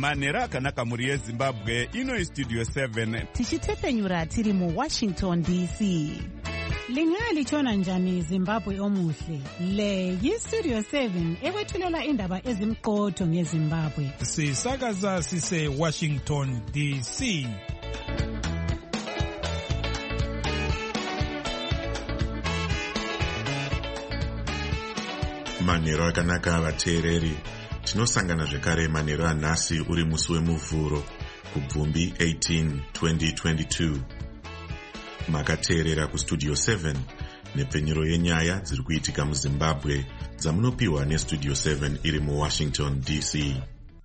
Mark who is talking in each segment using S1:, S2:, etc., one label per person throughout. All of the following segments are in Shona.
S1: Manhero akanaka muri yeZimbabwe. Ino Studio 7
S2: tichitepfenyura tiri muWashington DC.
S3: Lingali chona njani Zimbabwe omuhle. Le yiStudio 7 ekwethulela indaba ezimqotho ngeZimbabwe.
S4: Sisakaza sise Washington DC.
S5: Manhero akanaka vateereri. Tinosangana zvekare manhero anhasi uri musi wemuvhuro kubvumbi 18 2022. Makateerera kuStudio 7 nepfenyuro yenyaya dziri kuitika muZimbabwe dzamunopiwa neStudio 7 iri muWashington DC.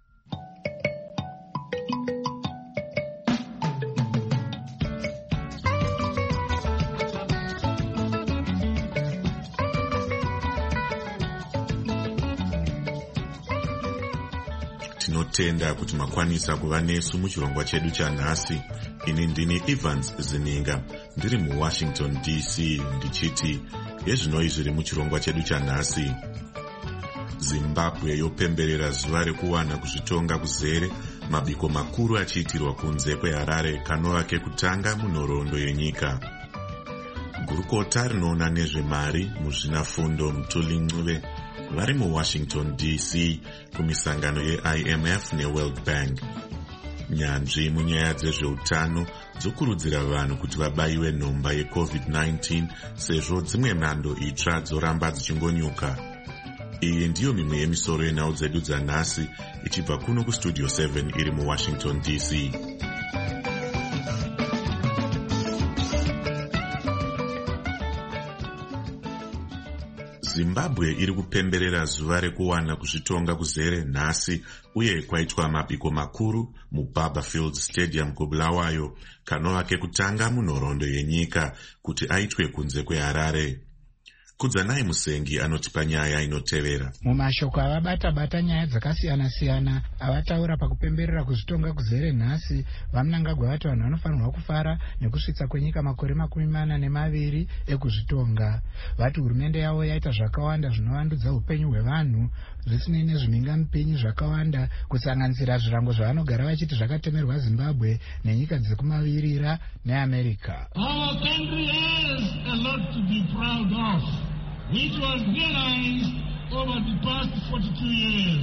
S5: Tinotenda kuti makwanisa kuva nesu muchirongwa chedu chanhasi. Ini ndini Evans Zininga ndiri muWashington DC ndichiti yezvinoi zviri muchirongwa chedu chanhasi. Zimbabwe yopemberera zuva rekuwana kuzvitonga kuzere, mabiko makuru achiitirwa kunze kweHarare kanova kekutanga munhoroondo yenyika. Gurukota rinoona nezvemari muzvinafundo Mutuli Ncube vari muWashington DC kumisangano yeIMF neWorld Bank. Nyanzvi munyaya dzezveutano dzokurudzira vanhu kuti vabaiwe nhomba yeCovid-19 sezvo dzimwe mhando itsva dzoramba dzichingonyuka. Iyi ndiyo mimwe yemisoro yenhau dzedu dzanhasi ichibva kuno kuStudio 7 iri muWashington DC. Zimbabwe iri kupemberera zuva rekuwana kuzvitonga kuzere nhasi uye kwaitwa mabiko makuru muBarberfield Stadium kuBulawayo kanova kekutanga munhoroondo yenyika kuti aitwe kunze kweHarare. Kudzanai Musengi anotipa nyaya inotevera.
S6: Mumashoko avabata nyaya dzakasiyana-siyana avataura pakupemberera kuzvitonga kuzere nhasi, vaMnangagwa vati vanhu vanofanirwa kufara nekusvitsa kwenyika makore 42 ekuzvitonga. Vati hurumende yavo yaita zvakawanda zvinovandudza upenyu hwevanhu zvisinei nezvimingamupinyi zvakawanda, kusanganisira zvirango zvavanogara vachiti zvakatemerwa Zimbabwe nenyika dzekumavirira neAmerica.
S7: Our country has a lot to be proud of, which was realized over the past 42 years.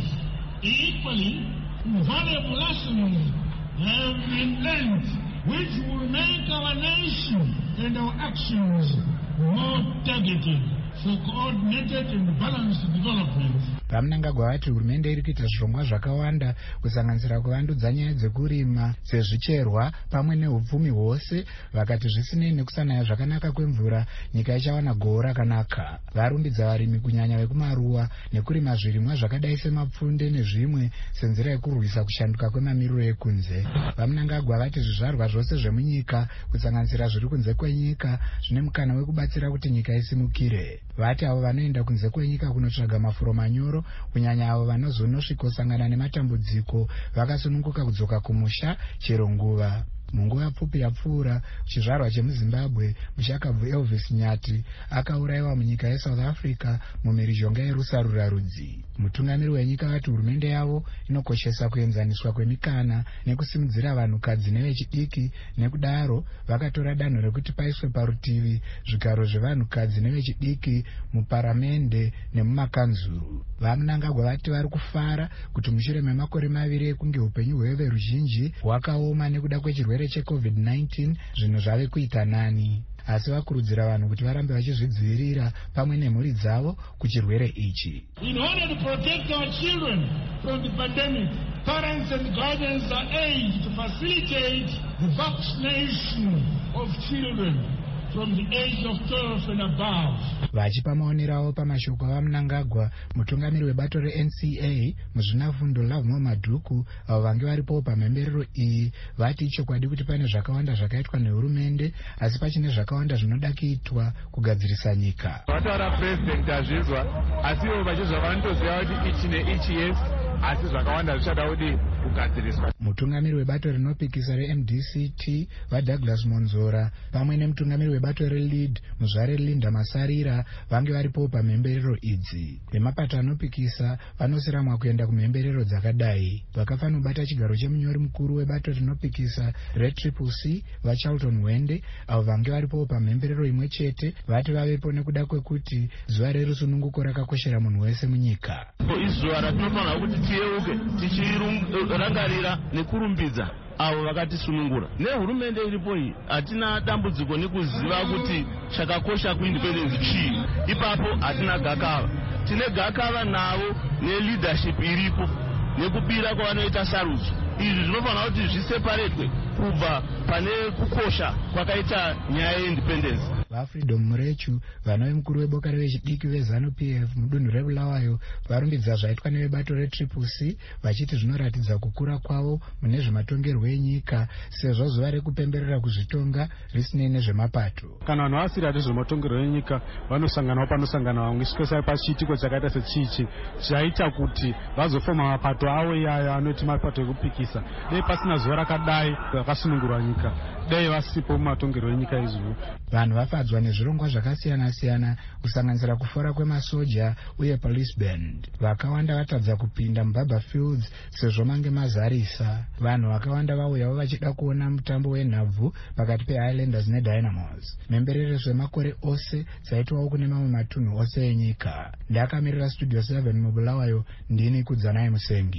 S7: Equally, valuable lessons have been learned, which will make our nation and our actions more targeted for coordinated and balanced development.
S6: VaMnangagwa vati hurumende iri kuita zvirongwa zvakawanda kusanganisira kuvandudza nyaya dzekurima, dzezvicherwa pamwe neupfumi hwose. Vakati zvisinei nekusanaya zvakanaka kwemvura, nyika ichawana gohwo rakanaka. Varumbidza varimi kunyanya vekumaruwa nekurima zvirimwa zvakadai semapfunde nezvimwe senzira yekurwisa kushanduka kwemamiriro ekunze. VaMnangagwa vati zvizvarwa zvose zvemunyika kusanganisira zviri kunze kwenyika zvine mukana wekubatsira kuti nyika isimukire. Vati avo vanoenda kunze kwenyika kunotsvaga mafuro manyoro, kunyanya avo vanozonosvikosangana nematambudziko, vakasununguka kudzoka kumusha chero nguva. Munguva pfupi yapfuura, chizvarwa chemuZimbabwe mushakabvu Elvis Nyati akaurayiwa munyika yeSouth Africa mumhirizhonga yerusarura rudzi. Mutungamiri wenyika vati hurumende yavo inokoshesa kuenzaniswa kwemikana nekusimudzira vanhukadzi nevechidiki, nekudaro vakatora danho rekuti paiswe parutivi zvigaro zvevanhukadzi nevechidiki muparamende nemumakanzuru. VaMnangagwa vati vari kufara kuti mushure memakore 2 ekunge upenyu hweveruzhinji hwakaoma nekuda kwechirwere cheCovid-19 zvinhu zvave kuita nani. Asi vakurudzira vanhu kuti varambe vachizvidzivirira pamwe nemhuri dzavo kuchirwere ichi.
S7: In order to protect our children from the pandemic, parents and guardians are urged to facilitate the vaccination of children from the age of 12 and above.
S6: Vachipa maonero pamashoko avaMnangagwa, mutungamiri webato reNCA muzvinafundo Lovemore Madhuku avo vange varipo pamhemberero iyi vati ichokwadi kuti pane zvakawanda zvakaitwa nehurumende asi pachine zvakawanda zvinoda kuitwa kugadzirisa nyika.
S8: Vataura president azvizwa asi ivo vachizva vanotoziva kuti ichi neichi yes, asi zvakawanda zvichada kuti kugadziriswa.
S6: Mutungamiri webato rinopikisa reMDCT vaDouglas Monzora pamwe nemutungamiri webato reLEAD muzvare Linda Masarira vange varipo pamhemberero idzi. Vemapato anopikisa vanosiramwa kuenda kumhemberero dzakadai. Vakafanobata chigaro chemunyori mukuru webato rinopikisa reCCC vaCharlton Wende avo vange varipo pamhemberero imwe chete vati vavepo nekuda kwekuti zuva rerusununguko rakakoshera munhu wese munyika.
S8: Izuva ratinofanira kuti tiyeuke tichirangarira nekurumbidza avo vakatisunungura. Nehurumende iripo iyi hatina dambudziko nekuziva kuti chakakosha kuindependence chii. Ipapo hatina gakava. Tine gakava navo neleadership iripo nekubira kwavanoita sarudzo. Izvi zvinofanira kuti zviseparetwe kubva pane kukosha kwakaita nyaya yeindependence.
S6: VaFreedom Murechu vanove mukuru weboka revechidiki veZANU-PF mudunhu reBulawayo varumbidza zvaitwa nevebato reCCC vachiti zvinoratidza kukura kwavo mune zvematongerwo enyika sezvo zuva rekupemberera kuzvitonga risinei nezvemapato.
S9: Kana vanhu vasiri ati zvematongerwo enyika vanosanganawo panosangana vamwe svika pachiitiko chakaita sechichi chaita kuti vazofoma mapato avo iyayo anoti mapato ekupikisa. Dei pasina zuva rakadai rakasunungurwa nyika, dei vasipo mumatongerwo enyika izvo.
S6: Vanhu vafadzwa nezvirongwa zvakasiyana-siyana kusanganisira kufora kwemasoja uye police band. Vakawanda vatadza kupinda muBaba Fields sezvo mange mazarisa. Vanhu vakawanda vauyawo vachida kuona mutambo wenhabvu pakati peHighlanders neDynamos. Mhemberero zvemakore ose dzaitwawo kune mamwe matunhu ose enyika. Ndakamirira Studio 7 muBulawayo, ndini Kudzanai Musengi.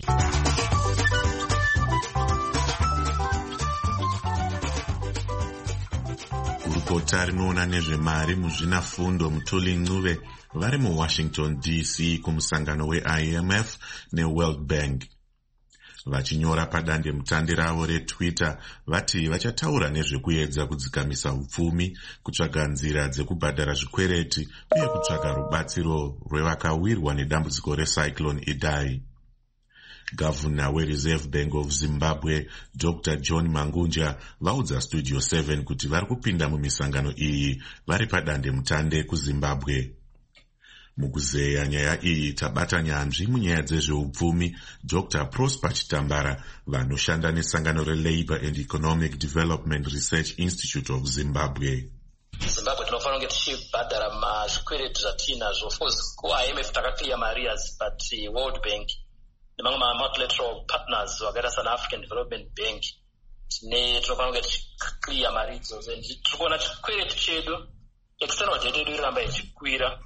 S5: Gurukota rinoona nezvemari muzvinafundo Mutuli Ncube vari muWashington DC kumusangano weIMF neWorld Bank. Vachinyora padande mutande ravo reTwitter vati vachataura nezvekuedza kudzikamisa upfumi, kutsvaga nzira dzekubhadhara zvikwereti uye kutsvaga rubatsiro rwevakawirwa nedambudziko reCyclone Idai. Gavana weReserve Bank of Zimbabwe Dr. John Mangunja vaudza Studio 7 kuti vari kupinda mumisangano iyi vari padande mutande kuZimbabwe. Mukuzeya nyaya iyi tabata nyanzvi munyaya dzezveupfumi Dr. Prosper Chitambara vanoshanda nesangano reLabour and Economic Development Research Institute of Zimbabwe.
S10: Zimbabwe tinofanira kunge tichibhadhara mazvikwereti zvatinazvo. Of course kuIMF takaclear marias, but World Bank nemamwe multilateral partners vakaita sana African Development Bank tinofanira kunge tichiclear mari idzodzo. Tiri kuona chikwereti chedu external debt yedu iramba ichikwira.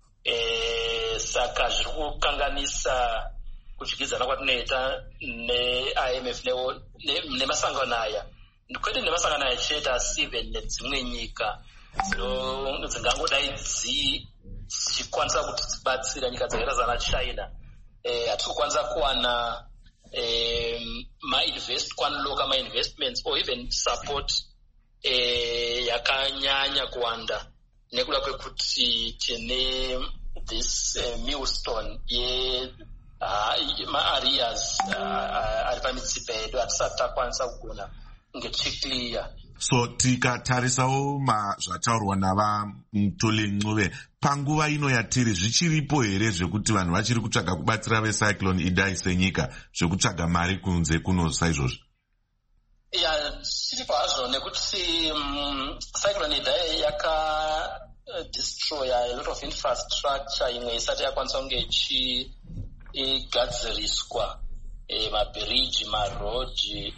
S10: Saka zviri kukanganisa kudyidzana kwatinoita neIMF nemasangano aya. Kwete nemasangano aya chete asi even nedzimwe nyika dzingangodai dzichikwanisa kuti dzibatsira nyika dzakaita sana China. Hatiri kukwanisa kuwana kwaniloka ma-investments or even support yakanyanya kuwanda nekuda kwekuti tine this millstone ma-areas ari pamitsipa yedu hatisati takwanisa kugona kunge tichiclear.
S5: So tikatarisawo zvataurwa navaMutuli Ncube panguva ino yatiri zvichiripo here zvekuti vanhu vachiri kutsvaga kubatsira veCyclone Idai senyika zvekutsvaga mari kunze kuno saizvozvo?
S10: Chiripo hazvo nekuti Cyclone Idai destroy a lot of infrastructure imwe isati yakwanisa kunge ichigadziriswa, mabridge, maroad,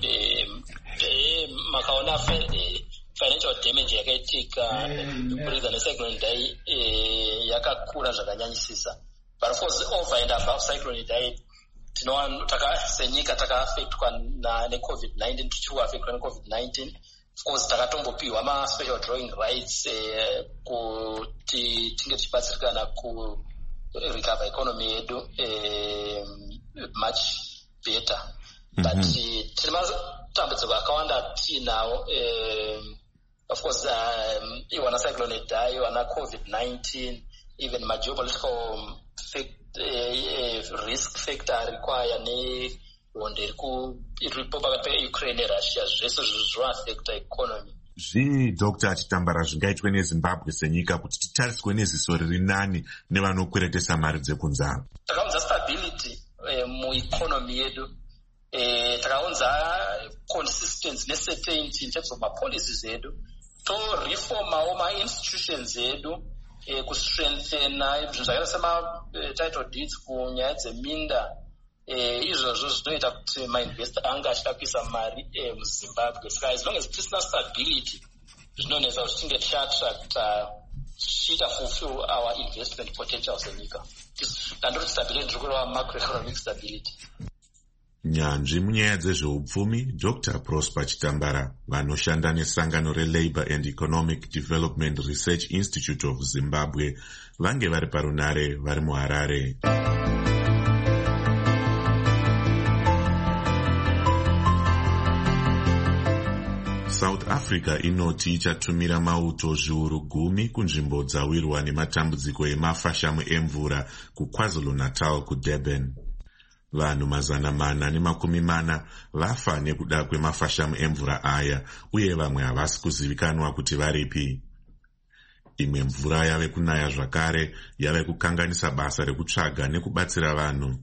S10: makaona financial damage yakaitika kuridza neCyclone Idai yakakura zvakanyanyisisa. But of course over and above Cyclone Idai senyika takaaffectwa neCovid-19, tichiaffectwa neCovid-19. Of course takatombopiwa ma-special drawing rights kuti tinge tichibatsirikana ku-recover economy yedu much better. But tine matambudziko akawanda tinawo. Of course iwana Cyclone Idai, iwana COVID-19, even ma-geopolitical risk factor require nehondo iripo pakati peUkraine neRussia, zvese zvinoaffecta economy.
S5: Zvii Dr. Chitambara zvingaitwe neZimbabwe senyika kuti titariswe neziso riri nani nevanokweretesa mari dzekunze?
S10: Takaudza stability mueconomy yedu takaunza consistency necertainty in terms of mapolicies edu, toreformawo ma-institutions edu, kustrengthena zvinhu zvakaita sema-title deeds kunyaya dzeminda. Izvozvo zvinoita kuti mainvestor anga achida kuisa mari muZimbabwe. Saka as long as tisina stability, zvinonetsa kuti tinge tichiattracta tichiita fulfill our investment potential senyika. Ndandoti stability ndiri kureva macroeconomic stability.
S5: Nyanzvi munyaya dzezveupfumi Dr. Prosper Chitambara vanoshanda nesangano reLabour and Economic Development Research Institute of Zimbabwe vange vari parunare vari muHarare. South Africa inoti ichatumira mauto zviuru 10 kunzvimbo dzawirwa nematambudziko emafashamu emvura kuKwaZulu-Natal kuDurban. Vanhu 440 vafa nekuda kwemafashamu emvura aya uye vamwe havasi kuzivikanwa kuti varipi. Imwe mvura yave kunaya zvakare yave kukanganisa basa rekutsvaga nekubatsira vanhu.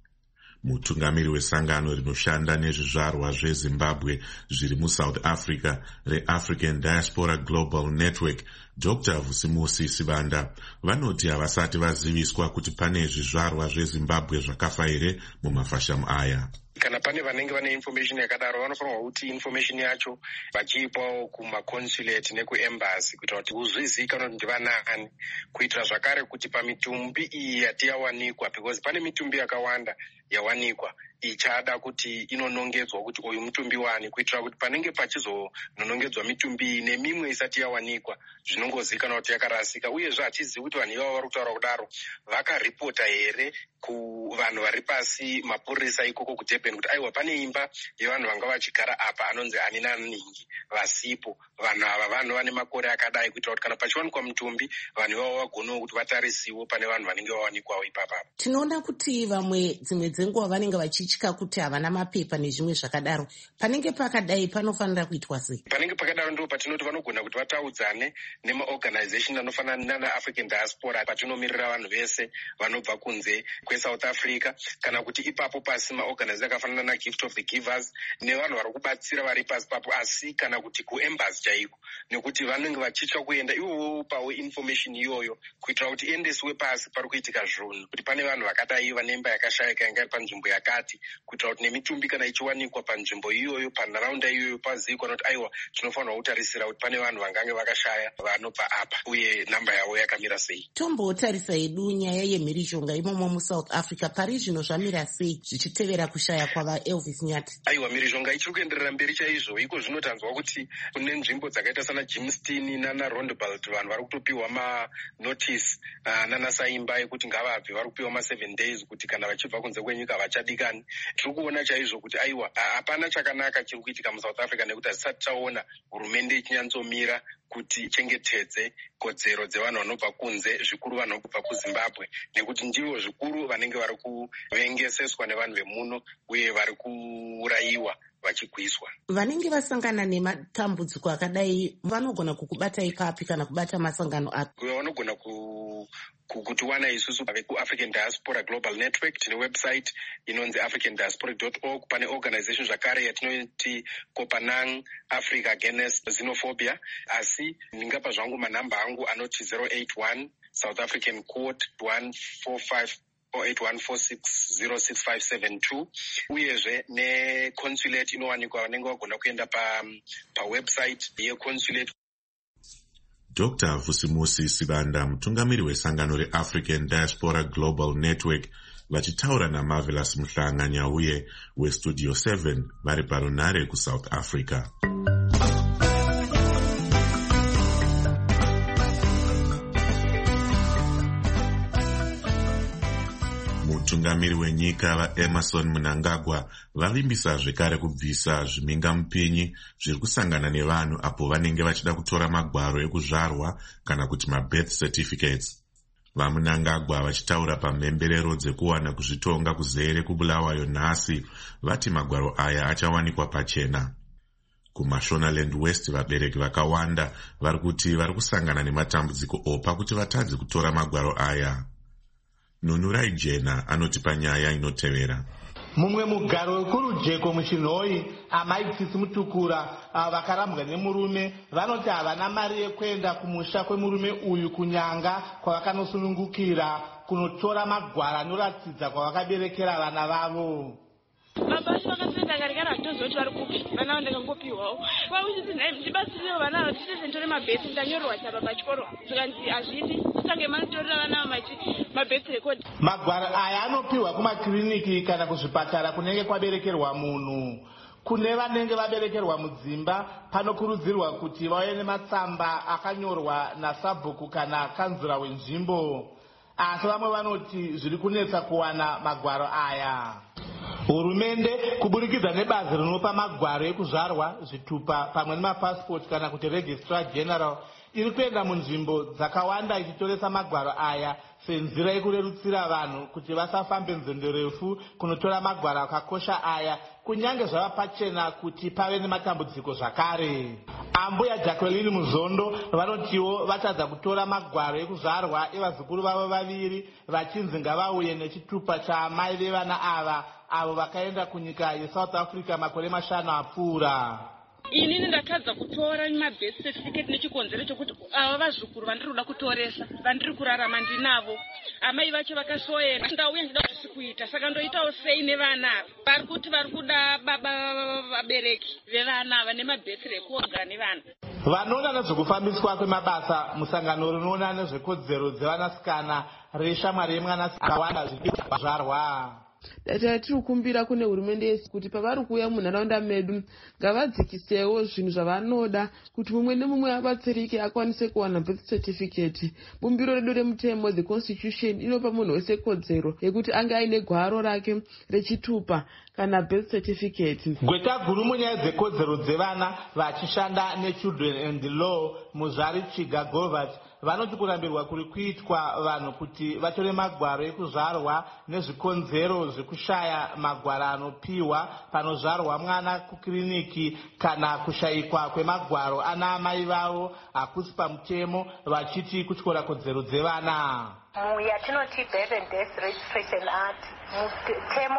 S5: Mutungamiri wesangano rinoshanda nezvizvarwa zveZimbabwe zviri muSouth Africa reAfrican Diaspora Global Network, Dr. Vusimusi Sibanda, vanoti havasati vaziviswa kuti pane zvizvarwa zveZimbabwe zvakafa here mumafashamu aya.
S11: Kana pane vanenge vane information yakadaro vanofanirwa kuti information yacho vachiipawo kumaconsulate nekuembassy kuitira kuti uzvizikanwa kuti ndivanani, kuitira zvakare kuti pamitumbi iyi yatiyawanikwa, because pane mitumbi yakawanda yawanikwa ichada kuti inonongedzwa kuti uyu mutumbi wani, kuitira kuti panenge pachizononongedzwa mitumbi iyi nemimwe isati yawanikwa zvinongozikanwa kuti yakarasika, uyezve hachizivi kuti vanhu ivavo vari kutaura kudaro vakaripota here kuvanhu vari pasi mapurisa ikoko kuDurban kuti aiwa pane imba yevanhu vanga vachigara apa anonzi ani naningi vasipo, vanhu ava vanhu vane makore akadai, kuitira kuti kana pachiwanikwa mutumbi vanhu ivavo vagonawo kuti vatarisiwo pane vanhu vanenge vawanikwawo ipapa.
S12: Tinoona kuti vamwe dzimwe dzenguva vanenge vachitya kuti havana mapepa nezvimwe zvakadaro. Panenge pakadai panofanira kuitwa sei? Panenge
S11: pakadaro ndipo patinoti vanogona kuti vataudzane nemaorganization anofanana nana African Diaspora patinomiririra vanhu vese vanobva kunze kweSouth Africa, kana kuti ipapo pasi maorganization akafanana na Gift of the Givers nevanhu vari kubatsira vari pasi papo, asi kana kuti kuembassy chaiko, nekuti vanenge vachitya kuenda ivowo pawo information iyoyo kuitira kuti iendeswe pasi pari kuitika zvinhu, kuti pane vanhu vakadai vanemba yakashayika yanga iri panzvimbo yakati, kuitira kuti nemitumbi kana ichiwanikwa panzvimbo iyoyo panharaunda iyoyo pazivikanwa kuti aiwa tinofanirwa kutarisira kuti pane vanhu vangange vakashaya vanobva apa uye namba yavo yakamira sei.
S12: Tombotarisa hedu nyaya yemhirizhonga imomo muSouth Africa, pari zvino zvamira sei zvichitevera kushaya kwavaElvis Nyati?
S11: Aiwa, mhirizhonga ichiri kuenderera mberi chaizvo. Iko zvinotanzwa kuti kune nzvimbo dzakaita sana Jimstein nana Rondebult vanhu vari kutopiwa manotice nana Saimba ekuti ngavabve, vari kupiwa ma7 days kuti kana vachibva kunze kwenyika vachadikani. Tiri kuona chaizvo kuti aiwa hapana chakanaka chiri kuitika muSouth Africa nekuti hatisati taona hurumende ichinyanzomira kuti ichengetedze kodzero dzevanhu vanobva kunze, zvikuru vanhu vanobva kuZimbabwe, nekuti ndivo zvikuru vanenge vari kuvengeseswa nevanhu vemuno uye vari kuurayiwa vachigwiswa.
S12: Vanenge vasangana nematambudziko akadai vanogona kukubata ipapi kana kubata masangano api?
S11: Vanogona kutiwana isusu vekuAfrican Diaspora Global Network. Tine website inonzi africandiaspora.org. pane organization zvakare yatinoti Kopanang Africa Against Xenophobia, asi ndingapa zvangu manhamba angu anoti 081 South African Court 145 0814606572, uyezve neconsulate inowanikwa vanenge vagona kuenda pawebsite yeconsulate.
S5: Dr. Vusimusi Sibanda, mutungamiri wesangano reAfrican Diaspora Global Network, vachitaura naMarvelous Muhlanga Nyauye weStudio 7 vari parunare kuSouth Africa. Mutungamiri wenyika vaEmerson Mnangagwa vavimbisa zvekare kubvisa zvimingamupinyi zviri kusangana nevanhu apo vanenge vachida kutora magwaro ekuzvarwa kana kuti mabirth certificates. VaMnangagwa vachitaura pamhemberero dzekuwana kuzvitonga kuzere kuBulawayo nhasi vati magwaro aya achawanikwa pachena. KuMashonaland West vabereki vakawanda vari kuti vari kusangana nematambudziko opa kuti vatadze kutora magwaro aya. Nunurai Jena anoti panyaya inotevera.
S13: mumwe mugaro wekurujeko muchinhoi amai Tsitsi Mutukura vakarambwa nemurume vanoti havana mari yekuenda kumusha kwemurume uyu kunyanga kwavakanosunungukira kunotora magwara anoratidza kwavakaberekera vana vavo.
S14: Baba vacho vakasenda karikara hatozoti vari kupi vana vo ndakangopiwawo vauchiti nhai muchibatsiriwo vana avo tichitendere mabhesi ndanyorwa chapa pachikoro zvikanzi hazvidi titange manitorera vana vo mabhesi rekodi.
S13: Magwara aya anopiwa kumakiriniki kana kuzvipatara kunenge kwaberekerwa munhu. Kune vanenge vaberekerwa mudzimba panokurudzirwa kuti vauye nematsamba akanyorwa nasabhuku kana kanzura wenzvimbo. Asi vamwe vanoti zviri kunetsa kuwana magwaro aya. Hurumende kuburikidza nebazi rinopa magwaro ekuzvarwa, zvitupa pamwe nemapasipoti kana kuti registrar general iri kuenda munzvimbo dzakawanda ichitoresa magwaro aya senzira yekurerutsira vanhu kuti vasafambe nzendo refu kunotora magwaro akakosha aya kunyange zvava pachena kuti pave nematambudziko zvakare. Ambuya Jacqueline Muzondo vanotiwo vatadza kutora magwaro ekuzvarwa evazukuru vavo vaviri vachinzi ngavauye nechitupa chaamai vevana ava avo vakaenda kunyika yeSouth Africa makore 5 apfuura.
S14: Inini ndatadza kutora mabirth certificate nechikonzero chokuti ava vazukuru vandiri kuda kutoresa vandiri kurarama ndinavo. Amai vacho vakashoyera ndauya ndida kuti kuita saka ndoitawo sei nevana vari kuti vari kuda baba vabereki vevana ava nemabirth record nevana.
S13: Vanoona nezvekufambiswa kwemabasa musangano rinoona nezvekodzero dzevanasikana reshamwari yemwanasikana wanda zvizvarwa.
S15: Data tiri kukumbira kune hurumende yese kuti pavari kuuya munharaunda medu ngavadzikisewo zvinhu zvavanoda kuti mumwe nemumwe abatsirike akwanise kuwana birth certificate. Bumbiro redu remutemo the constitution inopa munhu wese kodzero yekuti ange aine gwaro rake rechitupa kana birth certificate.
S13: Gweta guru munyaya dzekodzero dzevana vachishanda nechildren and the law Muzvari Chiga Govert vanoti kurambirwa kuri kuitwa vanhu kuti vatore magwaro ekuzvarwa nezvikonzero zvekushaya magwaro anopiwa panozvarwa mwana kukiriniki kana kushayikwa kwemagwaro ana amai vavo hakusi pamutemo vachiti kutyora kodzero dzevana.
S16: Yatinoti Birth and Death Registration Act mutemo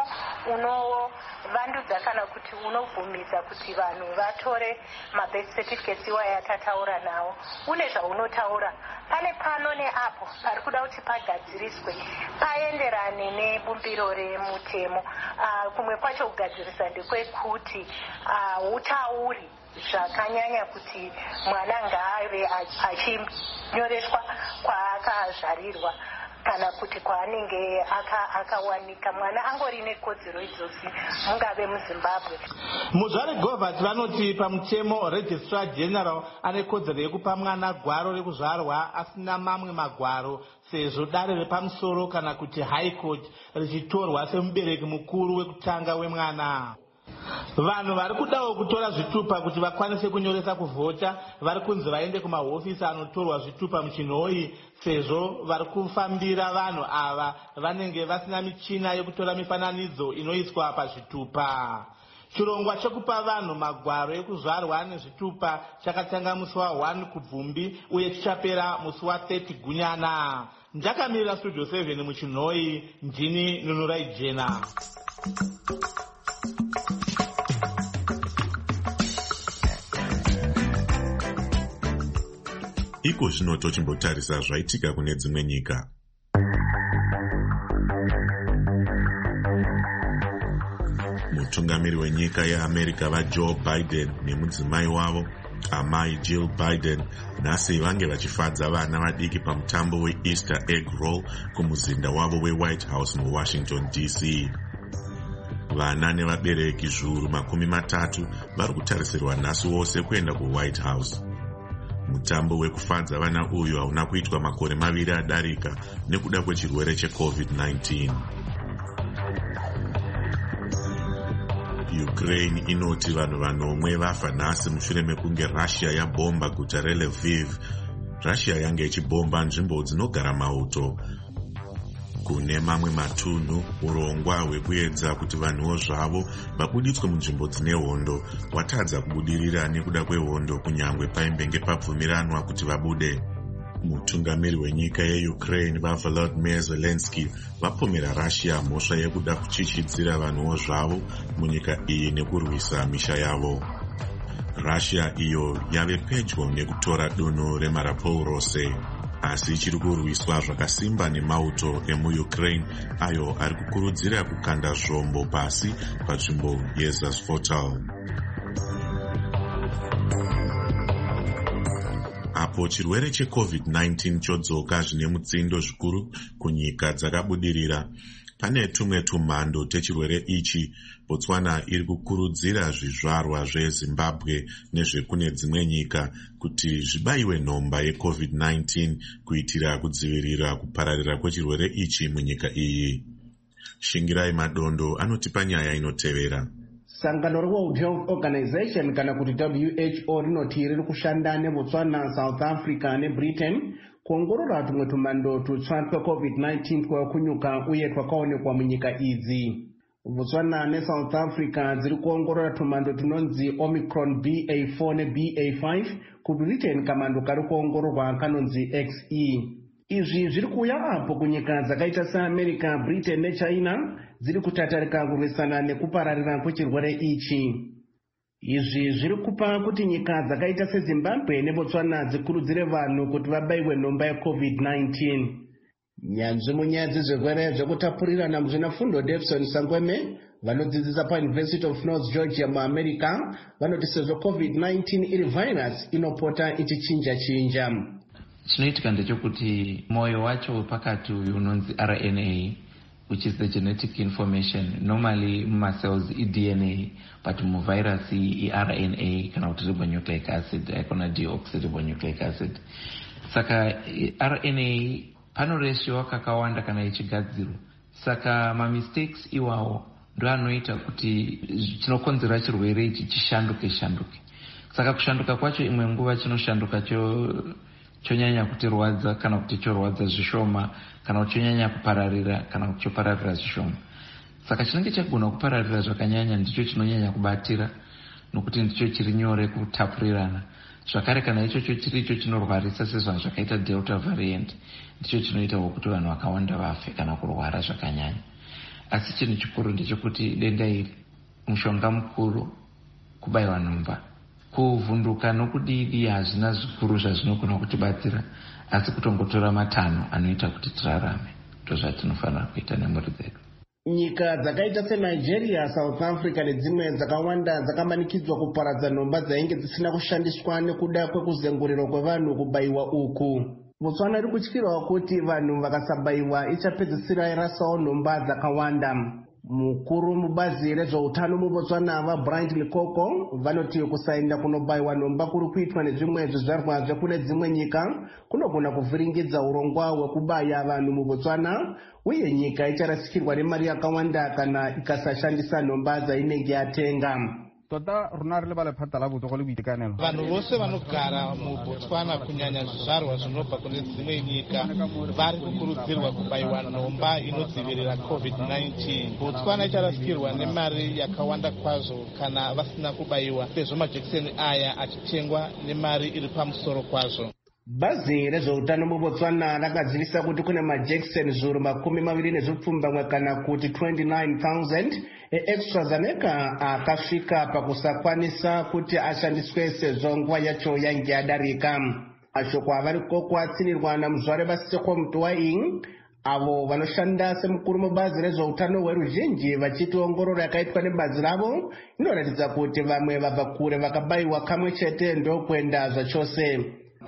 S16: unovandudza kana kuti unovhumidza kuti vanhu vatore mabirth certificates iwa yatataura nawo. Une zvaunotaura pane pano neapo pari kuda kuti pagadziriswe paenderane nebumbiro remutemo. Kumwe kwacho kugadzirisa ndekwekuti utauri zvakanyanya kuti mwana ngaave achinyoreswa kwaakazvarirwa kana kuti kwaanenge akawanika. Mwana angori nekodzero idzozi mungave muZimbabwe.
S13: Muzvari Govert vanoti pamutemo registrar general ane kodzero yekupa mwana gwaro rekuzvarwa asina mamwe magwaro sezvo dare repamusoro kana kuti high court richitorwa semubereki mukuru wekutanga wemwana. Vanhu vari kudawo kutora zvitupa kuti vakwanise kunyoresa kuvhota vari kunzi vaende kumahofisi anotorwa zvitupa muchinhoi sezvo vari kufambira vanhu ava vanenge vasina michina yekutora mifananidzo inoiswa pazvitupa. Chirongwa chekupa vanhu magwaro ekuzvarwa nezvitupa chakatanga musi wa1 kuBvumbi uye chichapera musi wa30 Gunyana. Ndakamirira Studio 7 muchinhoi, ndini Nunurai Jena.
S5: Iko zvino tochimbotarisa zvaitika kune dzimwe nyika. Mutungamiri wenyika yeAmerica vaJoe Biden nemudzimai wavo amai Jill Biden nhasi vange vachifadza vana vadiki pamutambo weEaster egg roll kumuzinda wavo weWhite House muWashington DC. Vana nevabereki zviuru 30 vari kutarisirwa nhasi wose kuenda kuWhite House. Mutambo wekufadza vana uyu hauna kuitwa makore 2 adarika nekuda kwechirwere cheCovid-19. Ukraine inoti vanhu 9 vafa nhasi mushure mekunge Russia yabomba guta reLviv. Russia yange ichibomba nzvimbo dzinogara mauto. Kune mamwe matunhu urongwa hwekuedza kuti vanhuwo zvavo vabuditswe munzvimbo dzine hondo watadza kubudirira nekuda kwehondo kunyangwe paimbenge pabvumiranwa kuti vabude. Mutungamiri wenyika yeUkraine vaVolodymyr Zelensky vapomera Russia mhosva yekuda kuchichidzira vanhuwo zvavo munyika iyi nekurwisa misha yavo. Russia iyo yave pedyo nekutora dunhu reMariupol rose, asi ichiri kurwiswa zvakasimba nemauto emuUkraine ayo ari kukurudzira kukanda zvombo pasi panzvimbo yeZazvotal. Apo chirwere cheCovid-19 chodzoka zvine mutsindo zvikuru kunyika dzakabudirira, pane tumwe tumhando techirwere ichi Botswana iri kukurudzira zvizvarwa zveZimbabwe nezvekune dzimwe nyika kuti zvibayiwe nhomba yeCovid-19 kuitira kudzivirira kupararira kwechirwere ichi munyika iyi. Shingirai Madondo anotipa nyaya inotevera.
S17: Sangano reWorld Health Organization kana kuti WHO rinoti riri kushanda neBotswana, South Africa neBritain kuongorora tumwe tumhando tutsva tweCovid-19 twakunyuka uye twakaonekwa munyika idzi. Botswana neSouth Africa dziri kuongorora tumhando tunonzi Omicron BA4 neBA5, kuBritain kamhando kari kuongororwa kanonzi XE. Izvi zviri kuuya apo kunyika dzakaita seAmerica, Britain neChina dziri kutatarika kurwisana nekupararira kwechirwere ichi. Izvi zviri kupa kuti nyika dzakaita seZimbabwe neBotswana dzikurudzire vanhu kuti vabayiwe nhomba yeCovid-19. Nyanzvi munyaya dzezvirwere zvekutapurirana muzvinafundo Davison Sangweme vanodzidzisa paUniversity of North Georgia muAmerica vanoti sezvo COVID-19 iri virus inopota ichichinja-chinja.
S18: Chinoitika ndechekuti moyo wacho pakati unonzi RNA, which is the genetic information. Normally cells DNA, but virus RNA kana kuti ribonucleic acid, ikona deoxyribonucleic acid. Saka RNA panoreshiwa kakawanda kana ichigadzirwa. Saka mistakes iwawo ndo anoita kuti chinokonzera chirwere ichi chishanduke. Saka kushanduka kwacho imwe nguva chinoshanduka chonyanya kutirwadza kana kuti chorwadza zvishoma, kana kuti chonyanya kupararira kana kuti chopararira zvishoma. Saka chinenge chagona kupararira zvakanyanya ndicho chinonyanya kubatira nokuti ndicho chiri nyore kutapurirana. Zvakare kana ichocho chiricho chinorwarisa sezvanhu zvakaita Delta variant, ndicho chinoita kuti vanhu vakawanda vafe kana kurwara zvakanyanya. Asi chinhu chikuru ndechekuti denda iri mushonga mukuru kubayiwa nhomba. Kuvhunduka nokudidi hazvina zvikuru zvazvinogona kutibatsira, asi kutongotora matanho anoita kuti tirarame. Ndozvatinofanira kuita nemhuri dzedu.
S17: Nyika dzakaita seNigeria, South Africa nedzimwe dzakawanda dzakamanikidzwa kuparadza nhomba dzainge dzisina kushandiswa nekuda kwekuzenguriro kwevanhu kubayiwa uku. Botswana iri kutyirawo kuti vanhu vakasabayiwa ichapedzisira irasawo nhomba dzakawanda. Mukuru mubazi rezveutano muBotswana vaBriant Likoko vanoti kusaenda kunobayiwa nhomba kuri kuitwa nezvimwe zvizvarwa zvekune dzimwe nyika kunogona kuvhiringidza urongwa hwekubaya vanhu muBotswana, uye nyika icharasikirwa nemari yakawanda kana ikasashandisa nhomba dzainenge yatenga.
S13: Vanhu vose vanogara muBotswana kunyanya zvizvarwa zvinobva kune dzimwe nyika vari kukurudzirwa kubayiwa nhomba inodzivirira COVID-19. Botswana icharasikirwa nemari yakawanda kwazvo kana vasina kubayiwa, sezvo majekiseni aya achitengwa nemari iri pamusoro kwazvo.
S17: Bazi rezveutano muBotswana rakadzivisa kuti kune majekiseni zviuru 20 kana kuti 29,000 eAstraZeneca akasvika pakusakwanisa kuti ashandiswe sezvo nguva yacho yange yadarika. Mashoko avari koko atsinirwa namuzvare vaSeko Mtuwaing, avo vanoshanda semukuru mubazi rezveutano hweruzhinji vachiti ongororo yakaitwa nebazi ravo inoratidza kuti vamwe vabva kure vakabayiwa kamwe chete ndokuenda zvachose.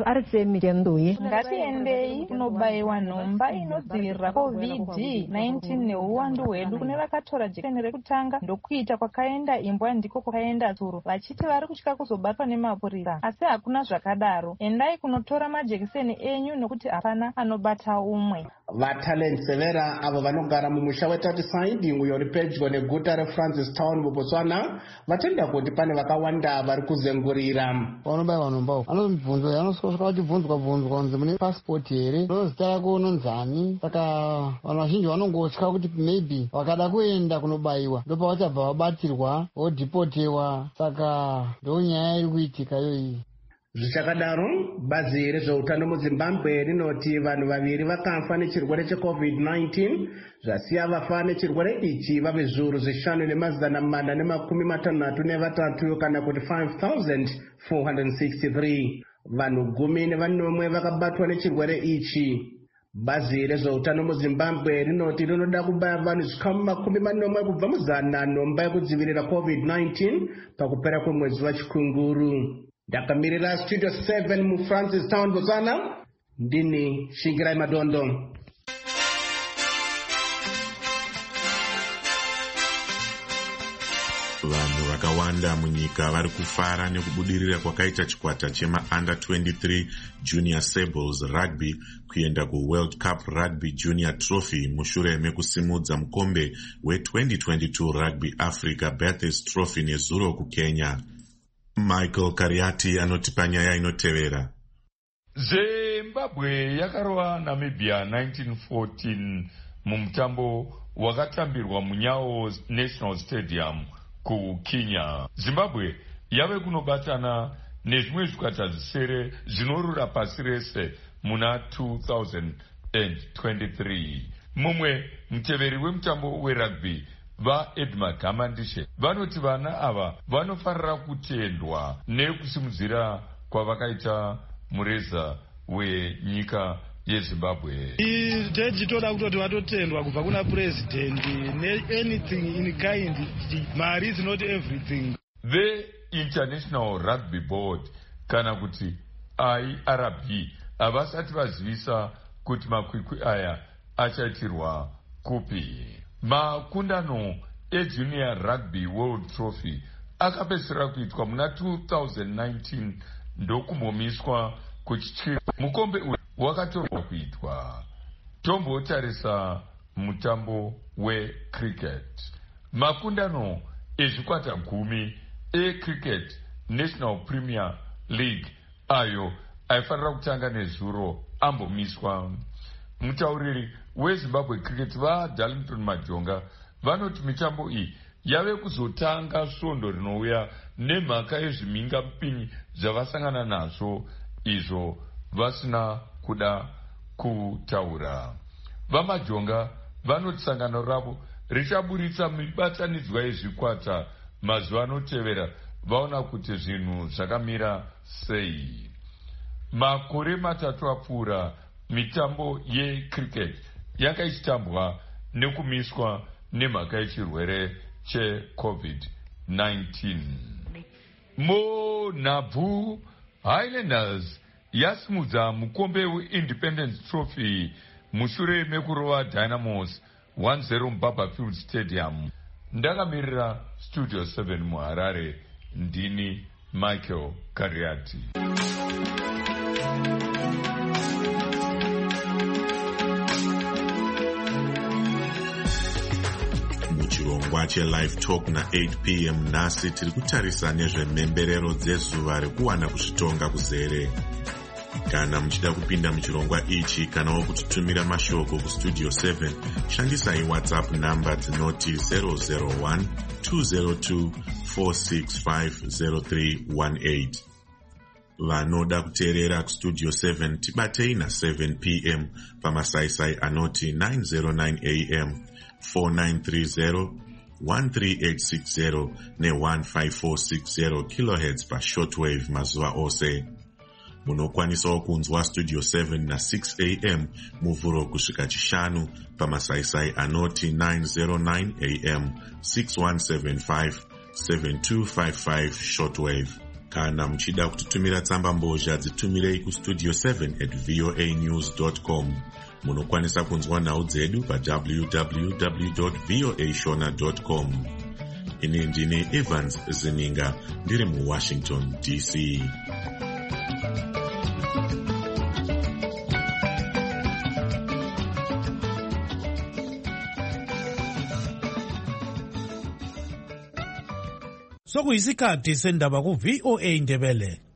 S19: Ngatiendei kunobayiwa nhomba inodzivirira COVID-19 neuwandu hwedu. Kune vakatora jekiseni rekutanga ndokuita kwakaenda imbwa ndiko kwakaenda tsuro, vachiti vari kutya kuzobatwa nemapurisa, asi hakuna zvakadaro. Endai kunotora majekiseni enyu nokuti hapana anobata umwe.
S17: VaTalent Severa avo vanogara mumusha weTatiside uyo uri pedyo neguta reFrancistown muBotswana vatenda kuti pane vakawanda vari kuzengurira.
S20: Vanobayiwa nhomba anosvika vachibvunzwa kunzi mune pasipoti here, zita rako unonzani. Saka vanhu vazhinji vanongotya kuti maybe vakada kuenda kunobayiwa ndopavachabva vabatirwa vodhipotewa. Saka ndo nyaya iri kuitika iyoyi.
S17: Zvichakadaro, bazi rezveutano muZimbabwe rinoti vanhu vaviri vakafa nechirwere cheCovid-19 zvasiya vafa nechirwere ichi vave zviuru 5,453 kana kuti 5,463. Vanhu 14 vakabatwa nechirwere ichi. Bazi rezveutano muZimbabwe rinoti rinoda kubaya vanhu zvikamu 40 kubva muzana nhomba yekudzivirira COVID-19 pakupera kwemwedzi waChikunguru. Ndakamirira Studio 7 muFrancistown, Botswana. Ndini Shingirai Madondo.
S5: Vanhu vakawanda munyika vari kufara nekubudirira kwakaita chikwata chema Under 23 Junior Sables Rugby kuenda kuWorld Cup Rugby Junior Trophy mushure mekusimudza mukombe we2022 Rugby Africa Bathurst Trophy nezuro kuKenya. Michael Kariati anotipa nyaya inotevera.
S21: Zimbabwe yakarova Namibia 1914 mumutambo wakatambirwa muNyawo National Stadium kuKenya. Zimbabwe yave kunobatana nezvimwe zvikwata zvisere zvinorura pasi rese muna 2023. Mumwe muteveri wemutambo werugby vaEdmund Gamandishe vanoti vana ava vanofarira kutendwa nekusimudzira kwavakaita mureza wenyika yeZimbabwe.
S22: Tichitoda kutoti vatotendwa kubva kuna president anything in kind. Mari is not everything.
S21: The International Rugby Board kana kuti IRB havasati vazivisa kuti makwikwi aya achaitirwa kupi. Makundano eJunior Rugby World Trophy akapedzisira kuitwa muna 2019 ndokumbomiswa kuchichira. Mukombe uyu wakatorwa kuitwa. Tombotarisa mutambo wecricket. Makundano ezvikwata 10 eCricket National Premier League ayo aifanira kutanga nezuro ambomiswa. Mutauriri weZimbabwe Cricket vaDarlington Majonga vanoti mitambo iyi yave kuzotanga svondo rinouya nemhaka yezviminga mupinyi zvavasangana nazvo izvo vasina kuda kutaura. VaMajonga vanoti sangano ravo richaburitsa mibatanidzwa yezvikwata mazuva anotevera vaona kuti zvinhu zvakamira sei. Makore matatu apfuura mitambo yecricket yanga ichitambwa nekumiswa nemhaka yechirwere cheCovid-19. Monhabvu Highlanders yasimudza mukombe weIndependence Trophy mushure mekurova Dynamos 1-0 muBarberfield Stadium. Ndakamirira Studio 7 muHarare. Ndini Michael Kariati.
S5: Muchirongwa cheLive Talk na8 p.m. nhasi tiri kutarisa nezvemhemberero dzezuva rekuwana kuzvitonga kuzere. Kana muchida kupinda muchirongwa ichi kanawo kutitumira mashoko kuStudio 7, shandisai WhatsApp namba dzinoti 001 202 465 Vanoda kuteerera kuStudio 7 tibatei na7 p.m. pamasaisai anoti 909 am 4930 13860 ne-15460 kHz pashortwave mazuva ose. Munokwanisawo kunzwa Studio 7 na 6 am muvhuro kusvika chishanu pamasaisai anoti 909 am 6175 7255 shortwave. Kana muchida kutitumira tsamba mbozha dzitumirei kustudio 7@voanews.com. Munokwanisa kunzwa nhau dzedu pa www.voashona.com. Ini ndini Evans Zininga ndiri muWashington DC.
S4: Sokuyisikhathi sendaba ku VOA Ndebele.